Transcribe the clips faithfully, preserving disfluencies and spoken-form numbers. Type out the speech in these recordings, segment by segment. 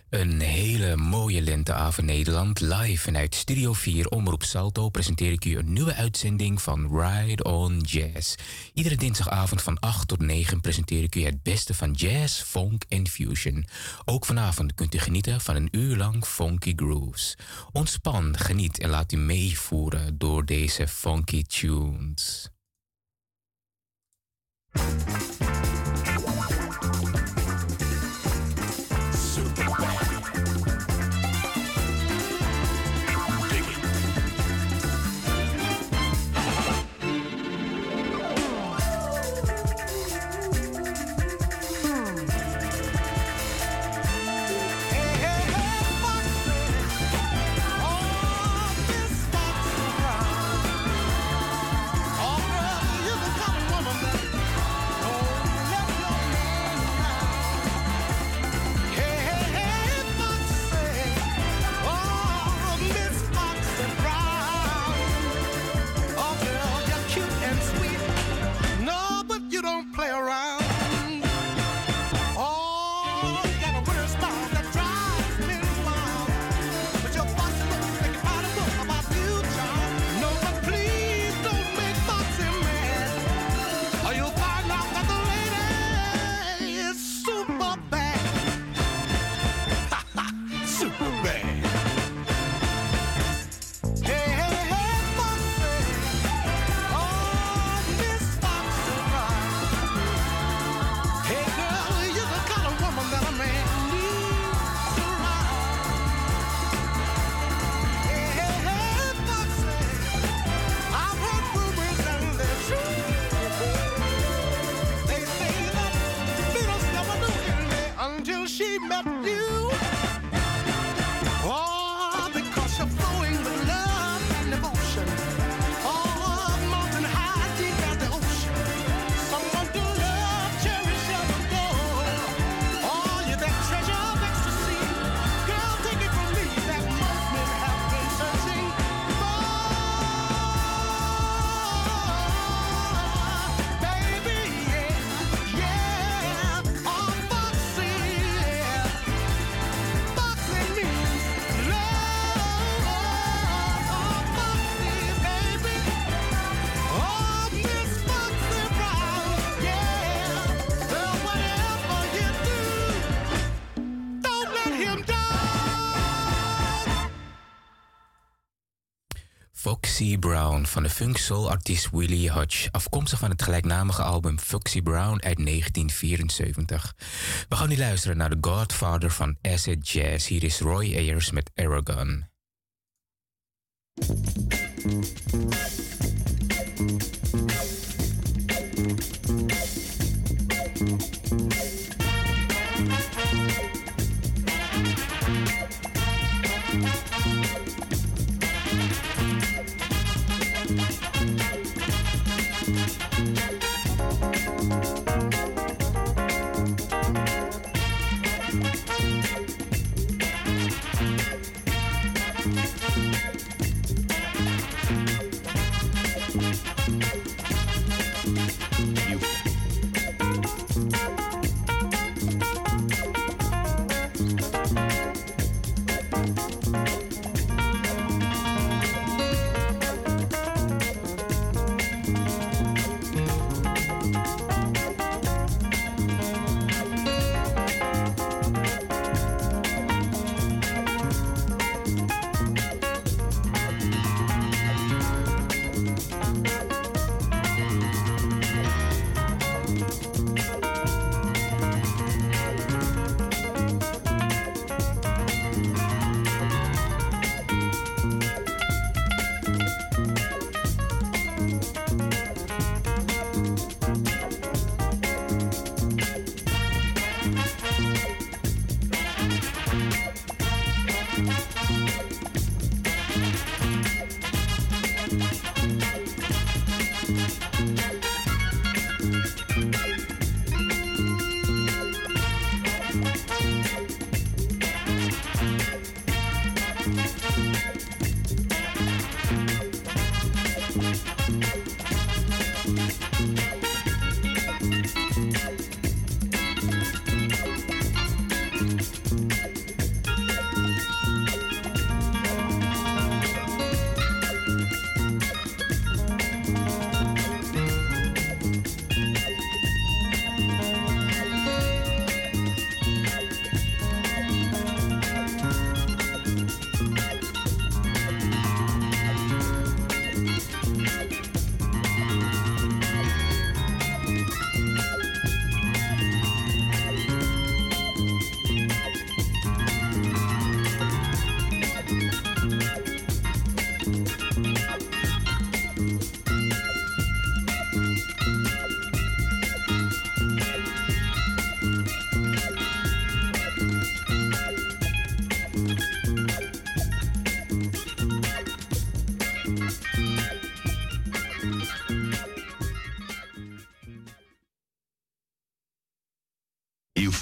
Een hele mooie lenteavond Nederland. Live vanuit Studio vier Omroep Salto presenteer ik u een nieuwe uitzending van Ride on Jazz. Iedere dinsdagavond van acht tot negen presenteer ik u het beste van jazz, funk en fusion. Ook vanavond kunt u genieten van een uur lang funky grooves. Ontspan, geniet en laat u meevoeren door deze funky tunes. Foxy Brown van de funk-soul-artiest Willie Hodge, afkomstig van het gelijknamige album Foxy Brown uit negentien vierenzeventig. We gaan nu luisteren naar de godfather van acid jazz. Hier is Roy Ayers met Aragon.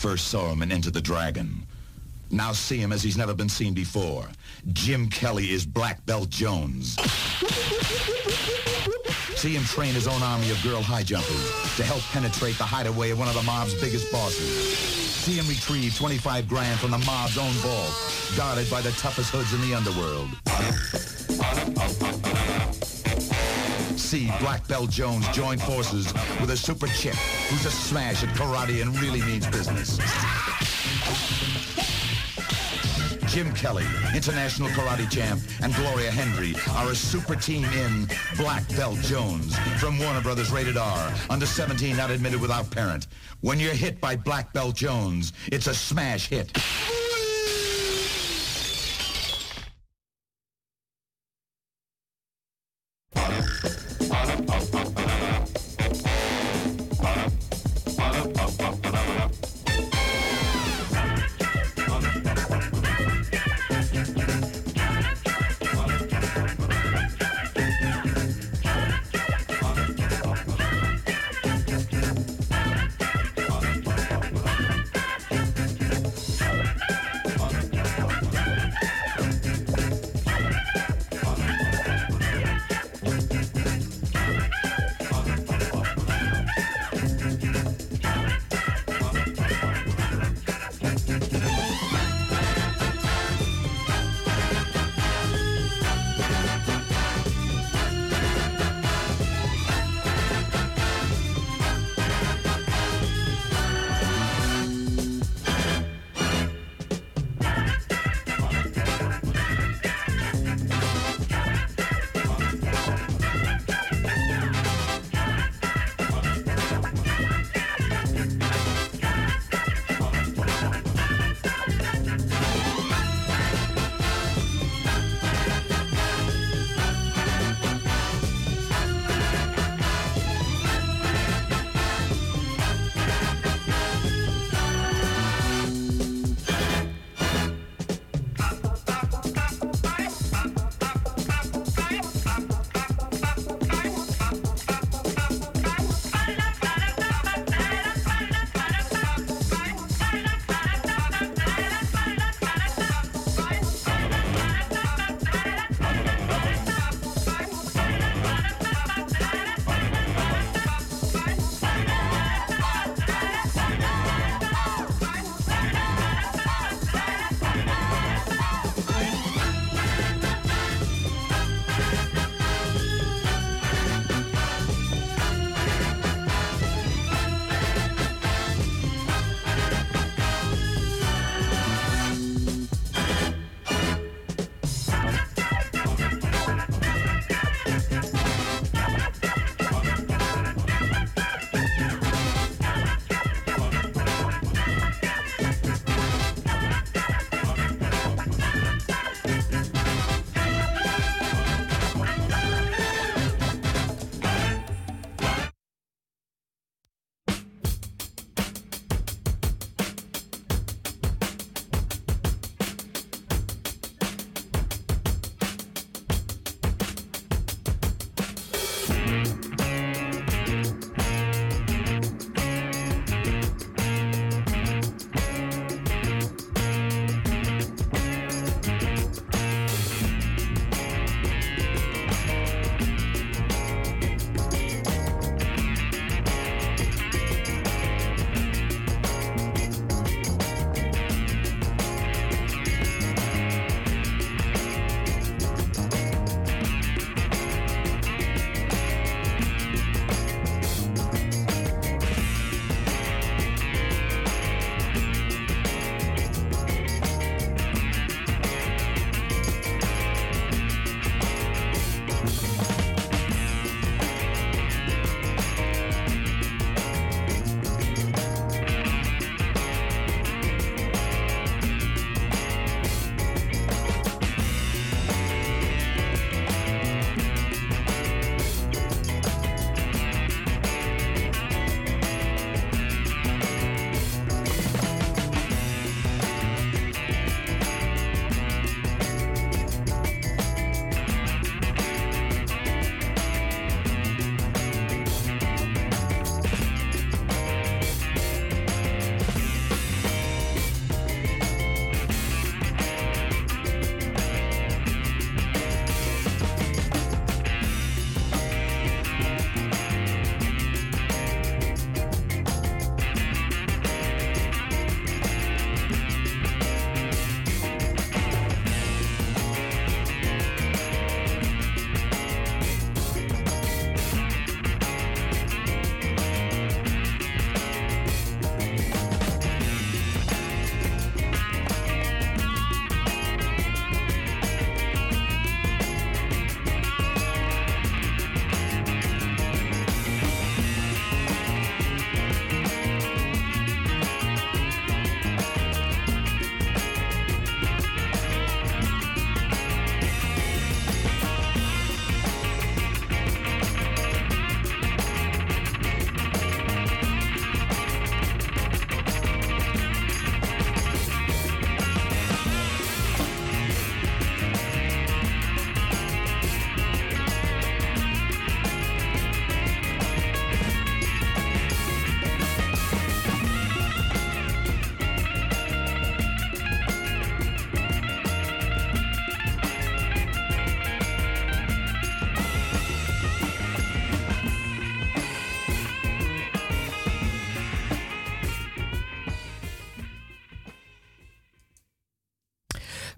first saw him in Enter the Dragon. Now see him as he's never been seen before. Jim Kelly is Black Belt Jones. See him train his own army of girl high jumpers to help penetrate the hideaway of one of the mob's biggest bosses. See him retrieve twenty-five grand from the mob's own vault, guarded by the toughest hoods in the underworld. See Black Belt Jones join forces with a super chick who's a smash at karate and really means business. Jim Kelly, international karate champ, and Gloria Hendry are a super team in Black Belt Jones from Warner Brothers Rated R, under seventeen, not admitted without parent. When you're hit by Black Belt Jones, it's a smash hit.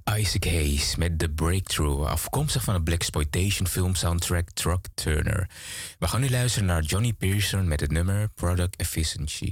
Isaac Hayes met The Breakthrough, afkomstig van de blaxploitation film soundtrack Truck Turner. We gaan nu luisteren naar Johnny Pearson met het nummer Product Efficiency.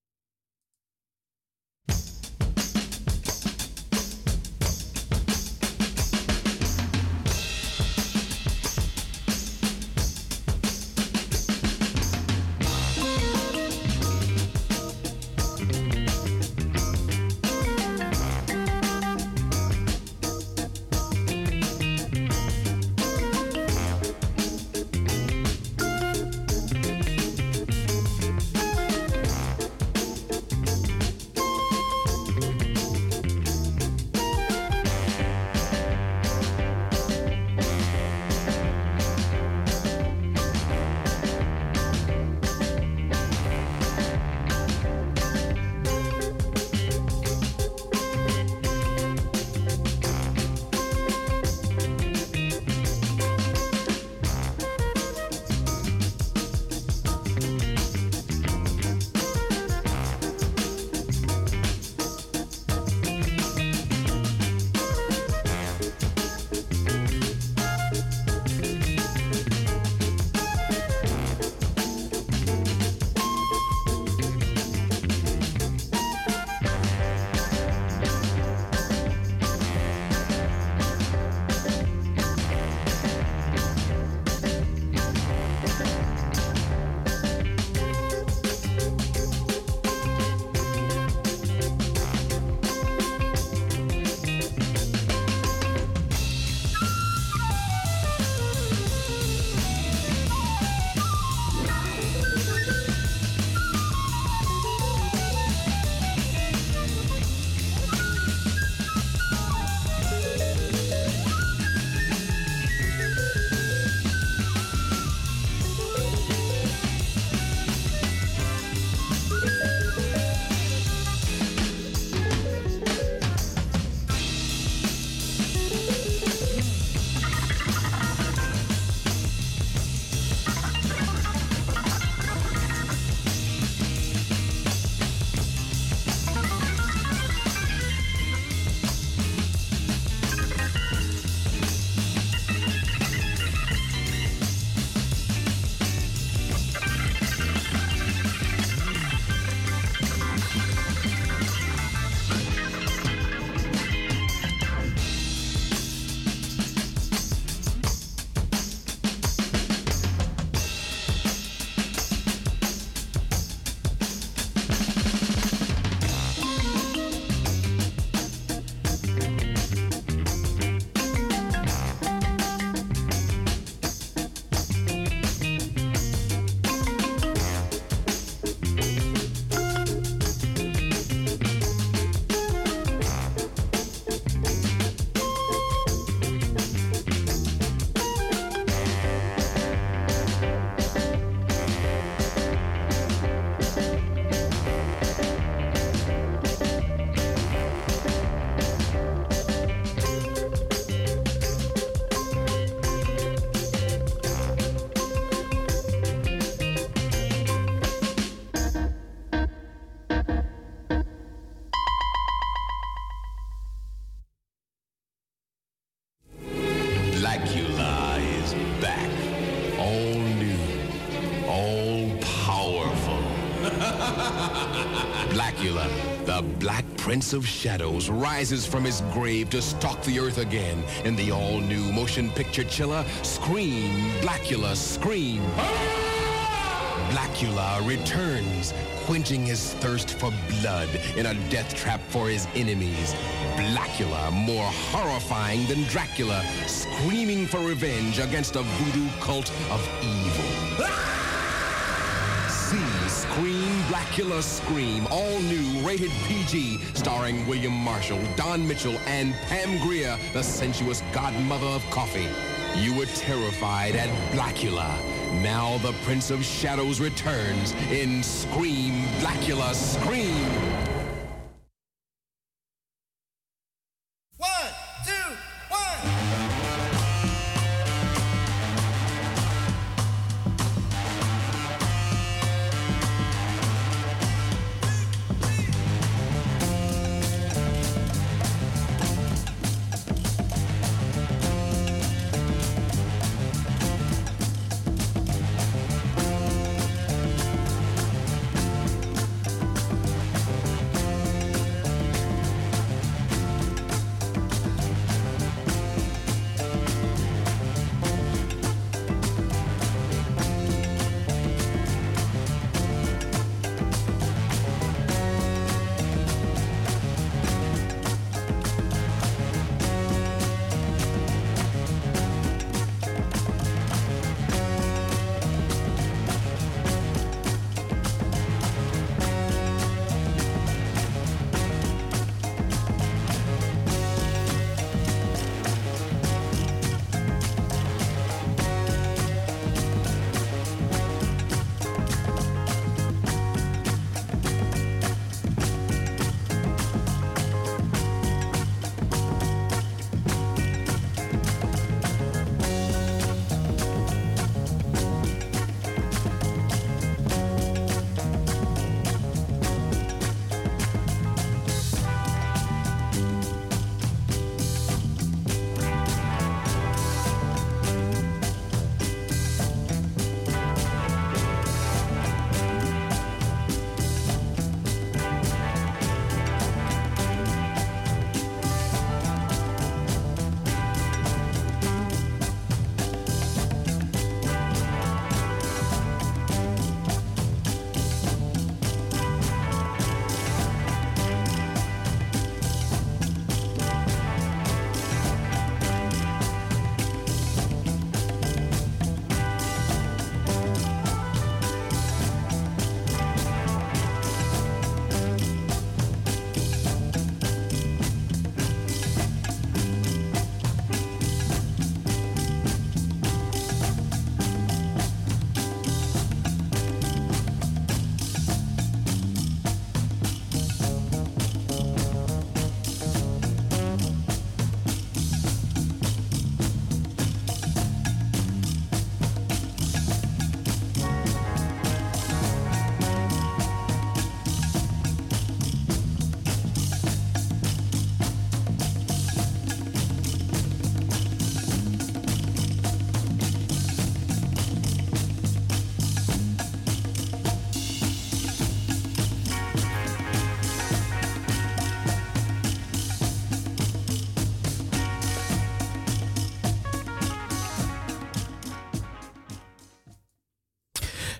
Blackula, the Black Prince of Shadows, rises from his grave to stalk the earth again in the all-new motion picture chiller, Scream, Blackula, Scream. Blackula returns, quenching his thirst for blood in a death trap for his enemies. Blackula, more horrifying than Dracula, screaming for revenge against a voodoo cult of evil. See Scream, Blackula, Scream, all new, rated P G, starring William Marshall, Don Mitchell, and Pam Grier, the sensuous godmother of coffee. You were terrified at Blackula. Now the Prince of Shadows returns in Scream, Blackula, Scream. One, two, one.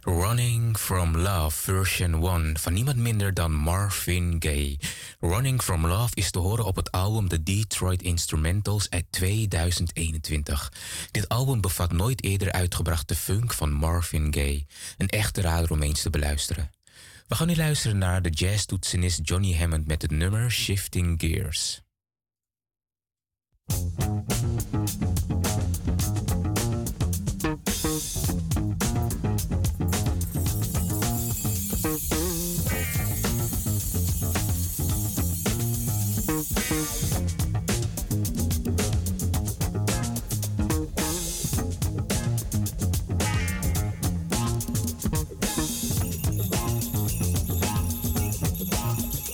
Running from Love version one van niemand minder dan Marvin Gaye. Running from Love is te horen op het album The Detroit Instrumentals uit tweeduizend eenentwintig. Dit album bevat nooit eerder uitgebrachte funk van Marvin Gaye. Een echte rader om eens te beluisteren. We gaan nu luisteren naar de jazztoetsenist Johnny Hammond met het nummer Shifting Gears.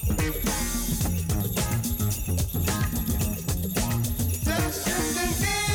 Just shifting gears.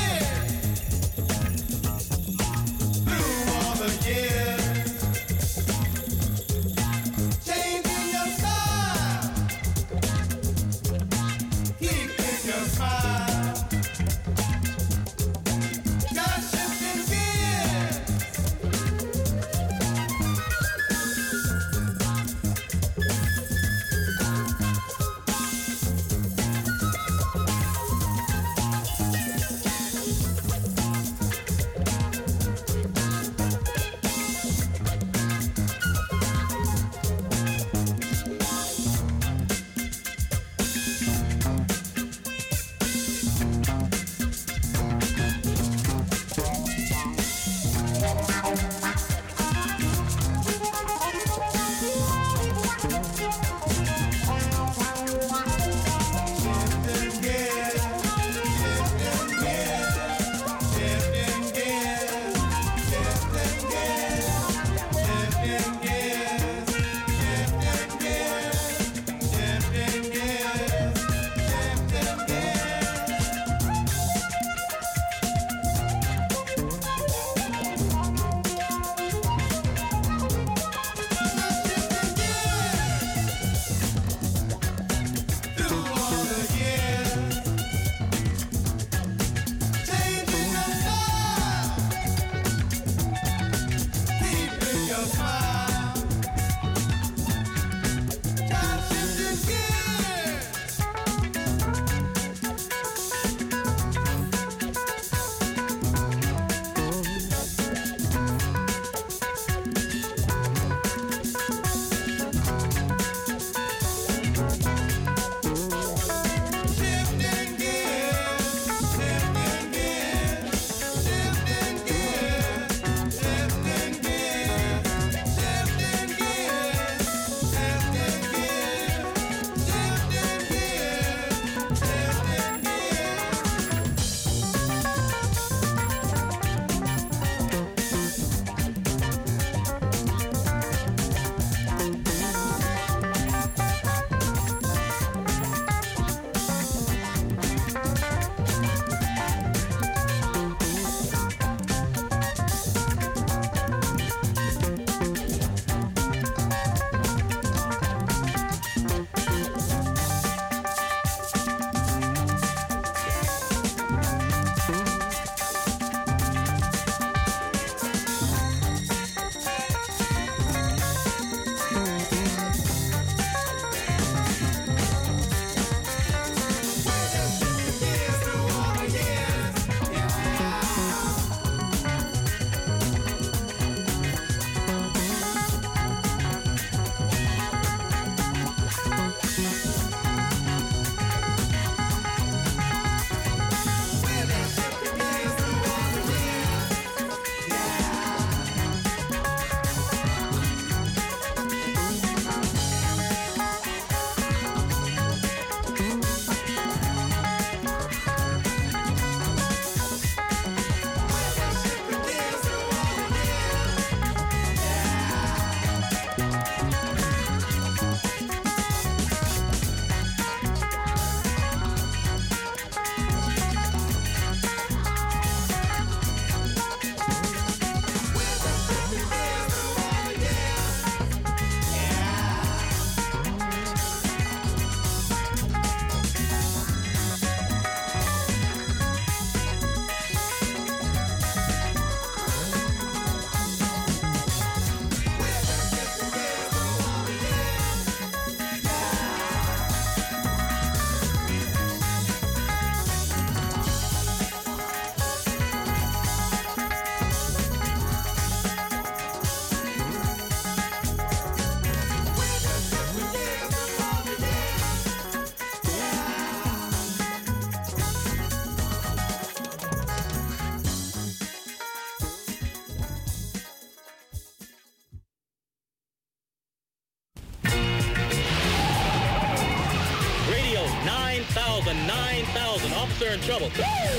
the nine thousand. Officer in trouble.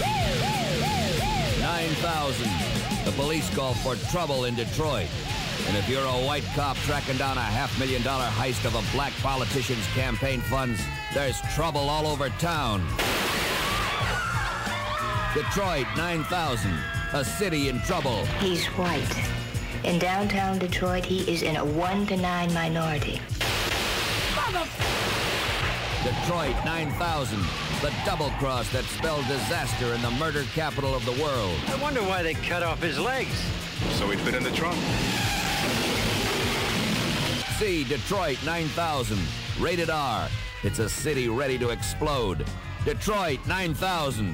nine thousand. The police call for trouble in Detroit. And if you're a white cop tracking down a half million dollar heist of a black politician's campaign funds, there's trouble all over town. Detroit nine thousand. A city in trouble. He's white. In downtown Detroit, he is in a one to nine minority. Detroit nine thousand. The double cross that spelled disaster in the murder capital of the world. I wonder why they cut off his legs. So he fit in the trunk. See Detroit nine thousand. Rated R. It's a city ready to explode. Detroit nine thousand.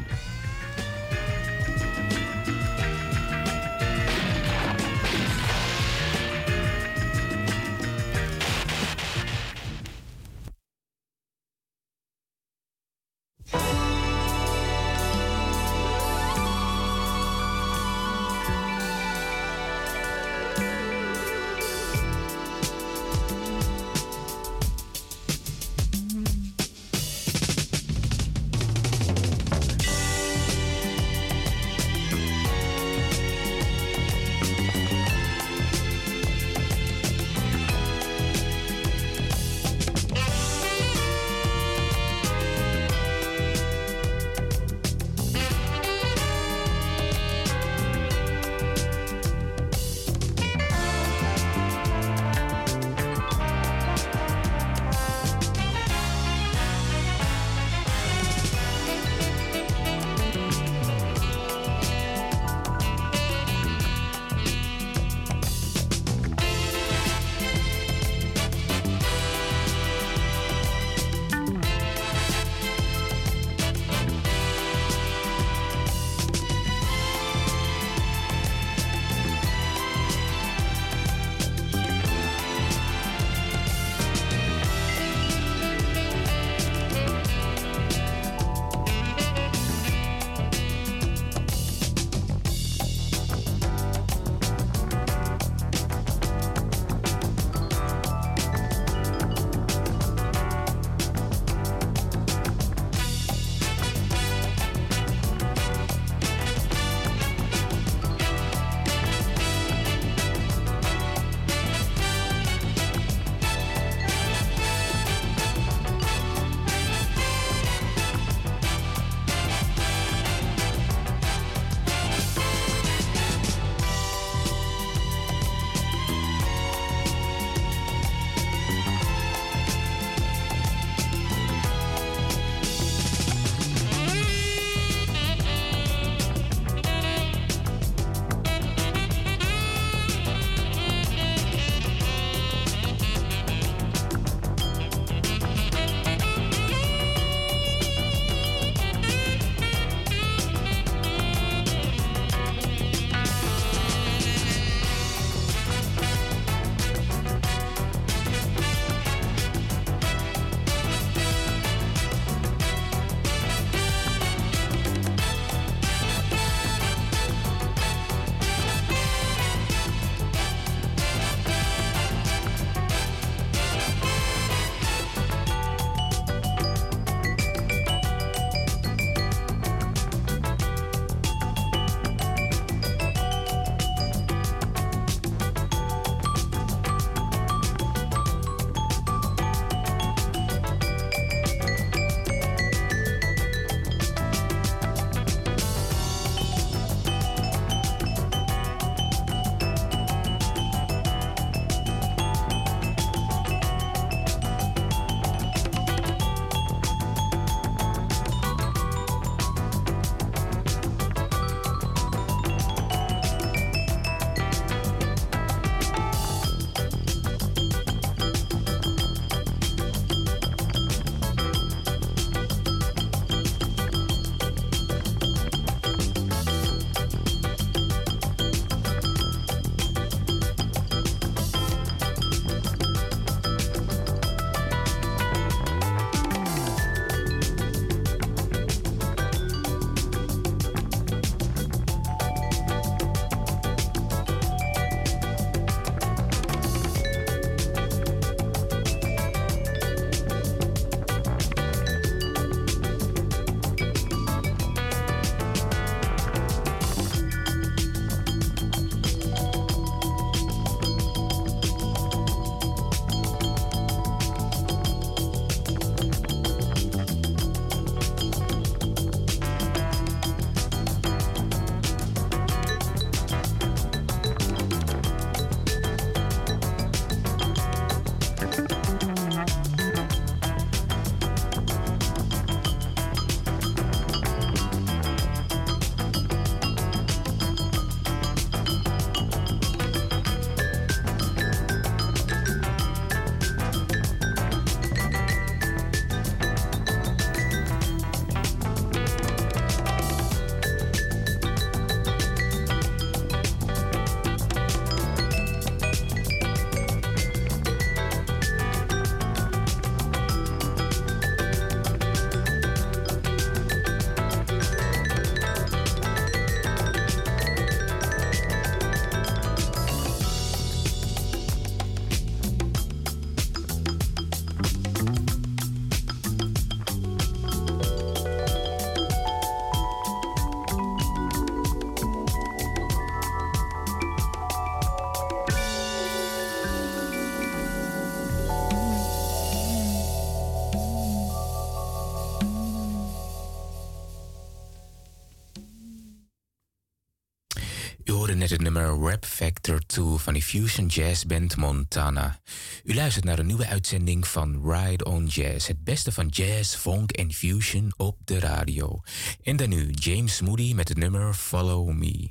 net het nummer Rap Factor twee van de fusion jazzband Montana. U luistert naar een nieuwe uitzending van Ride on Jazz. Het beste van jazz, funk en fusion op de radio. En dan nu James Moody met het nummer Follow Me.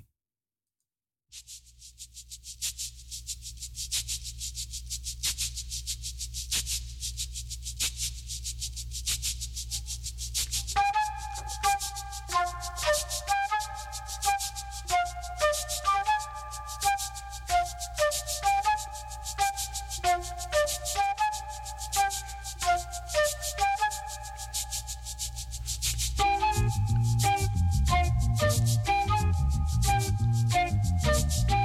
Thank you.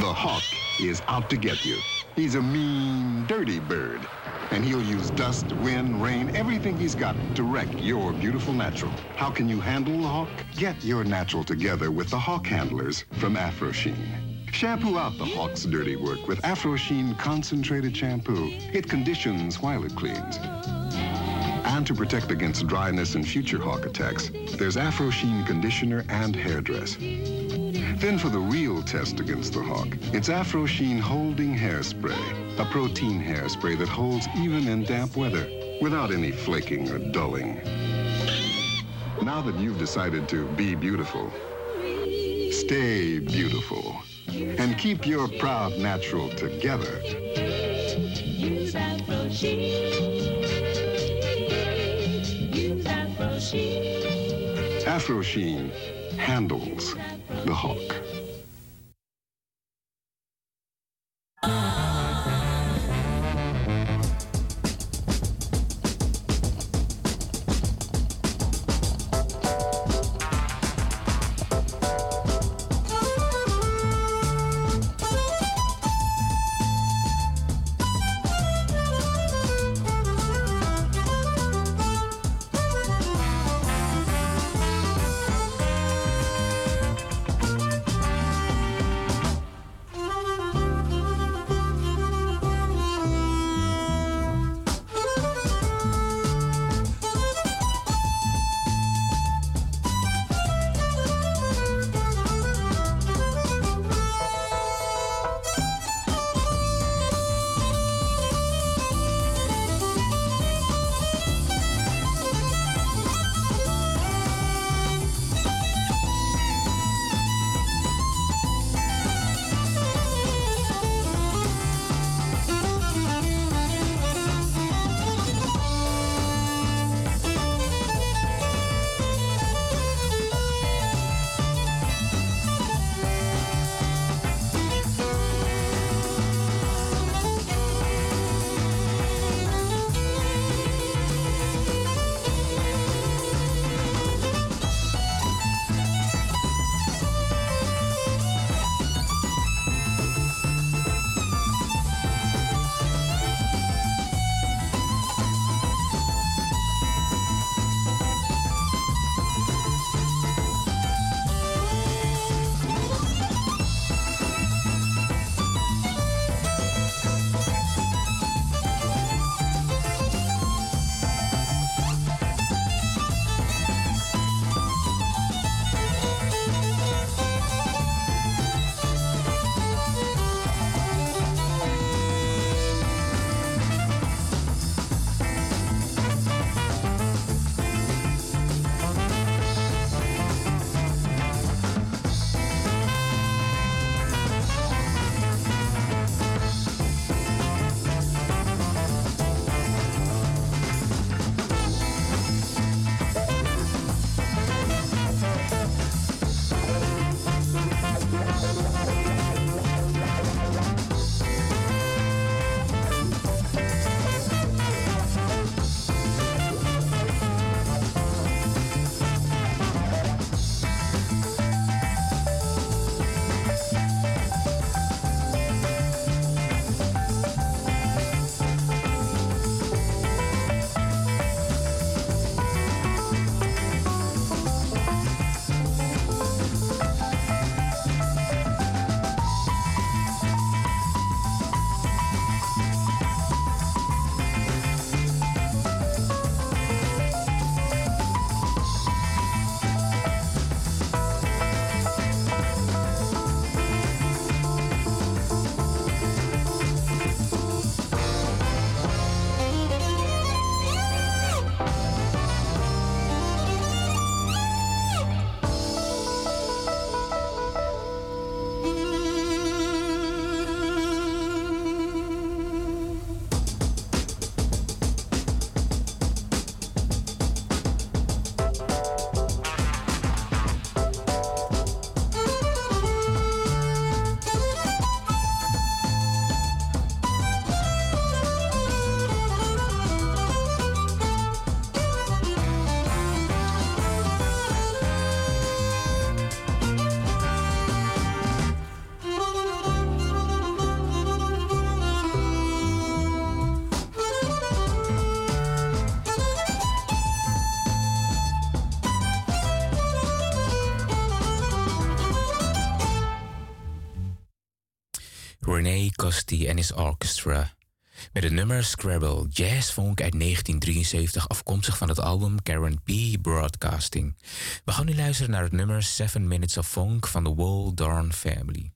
The hawk is out to get you. He's a mean, dirty bird. And he'll use dust, wind, rain, everything he's got to wreck your beautiful natural. How can you handle the hawk? Get your natural together with the Hawk Handlers from Afro-Sheen. Shampoo out the hawk's dirty work with Afro-Sheen concentrated shampoo. It conditions while it cleans. And to protect against dryness and future hawk attacks, there's Afro-Sheen conditioner and hairdress. Then for the real test against the hawk, it's Afro-Sheen Holding Hairspray, a protein hairspray that holds even in damp weather without any flaking or dulling. Now that you've decided to be beautiful, stay beautiful and keep your proud natural together. Use Afro-Sheen. Use Afro-Sheen. Afro-Sheen handles the hawk. René Costi en his orchestra. Met het nummer Scrabble, jazzfunk uit negentien drieënzeventig, afkomstig van het album Karen P. Broadcasting. We gaan nu luisteren naar het nummer Seven Minutes of Funk van de Wall Darn Family.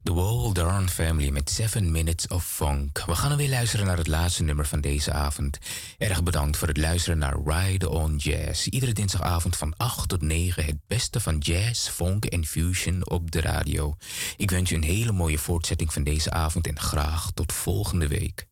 The Wall Darn Family met Seven Minutes of Funk. We gaan weer luisteren naar het laatste nummer van deze avond. Erg bedankt voor het luisteren naar Ride on Jazz. Iedere dinsdagavond van acht tot negen het beste van jazz, funk en fusion op de radio. Ik wens u een hele mooie voortzetting van deze avond en graag tot volgende week.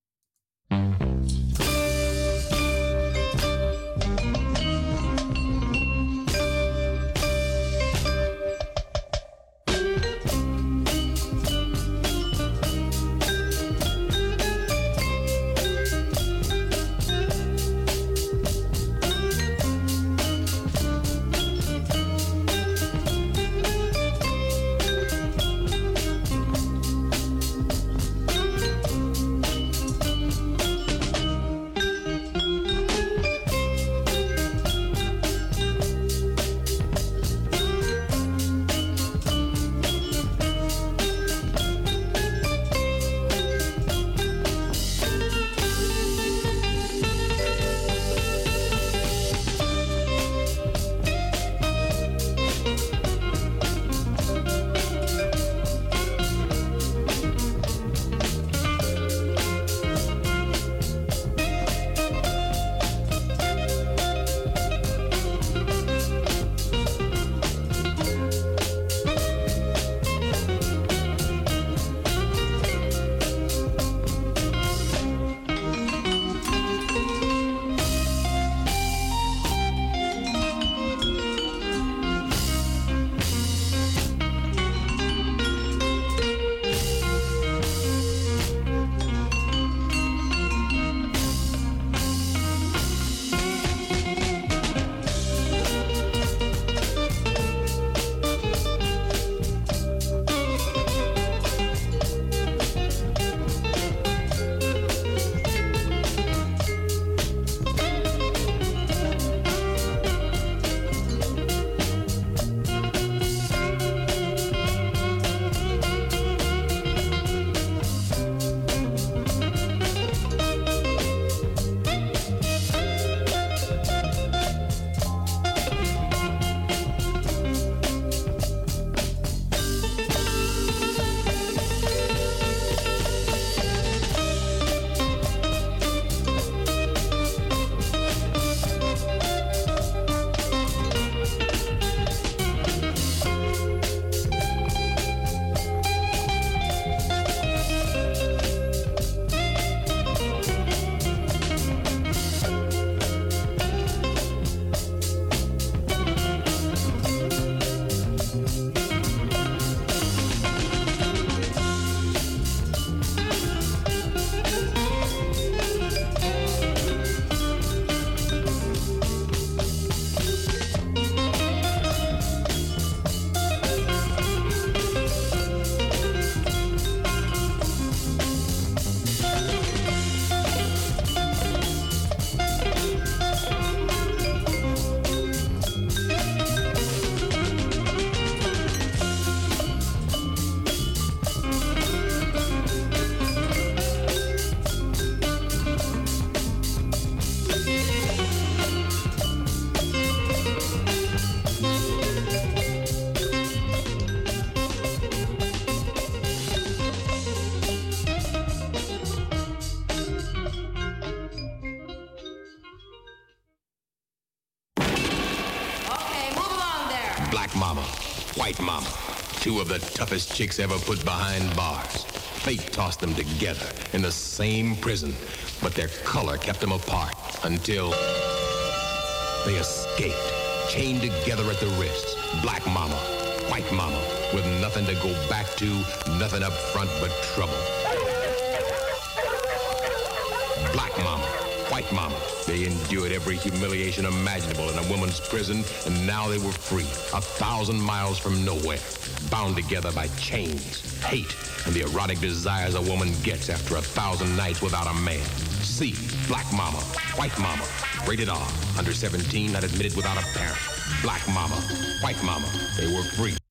Black mama, white mama, two of the toughest chicks ever put behind bars. Fate tossed them together in the same prison, but their color kept them apart until they escaped, chained together at the wrists. Black mama, white mama, with nothing to go back to, nothing up front but trouble. Black mama, white mama, they endured every humiliation imaginable in a woman's prison, and now they were free, a thousand miles from nowhere, bound together by chains, hate, and the erotic desires a woman gets after a thousand nights without a man. See, Black mama, white mama, rated R, under seventeen, not admitted without a parent. Black mama, white mama, they were free.